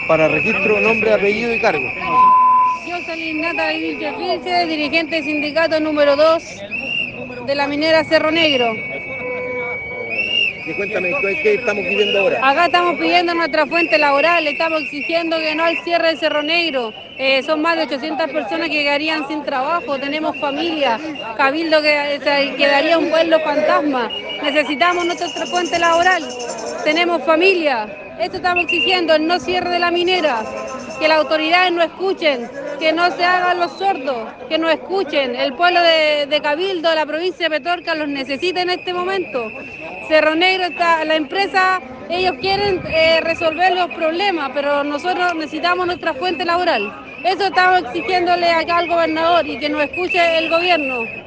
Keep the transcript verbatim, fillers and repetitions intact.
Para registro, nombre, apellido y cargo. Yo soy Nata Vilche Vilche, dirigente sindicato número dos de la minera Cerro Negro. Y cuéntame, ¿qué, qué estamos pidiendo ahora? Acá estamos pidiendo nuestra fuente laboral, estamos exigiendo que no al cierre de Cerro Negro. Eh, son más de ochocientas personas que quedarían sin trabajo, tenemos familia, Cabildo que se quedaría un pueblo fantasma. Necesitamos nuestra fuente laboral, tenemos familia. Esto estamos exigiendo, el no cierre de la minera, que las autoridades no escuchen, que no se hagan los sordos, que nos escuchen. El pueblo de, de Cabildo, la provincia de Petorca, los necesita en este momento. Cerro Negro está, la empresa, ellos quieren eh, resolver los problemas, pero nosotros necesitamos nuestra fuente laboral. Eso estamos exigiéndole acá al gobernador y que nos escuche el gobierno.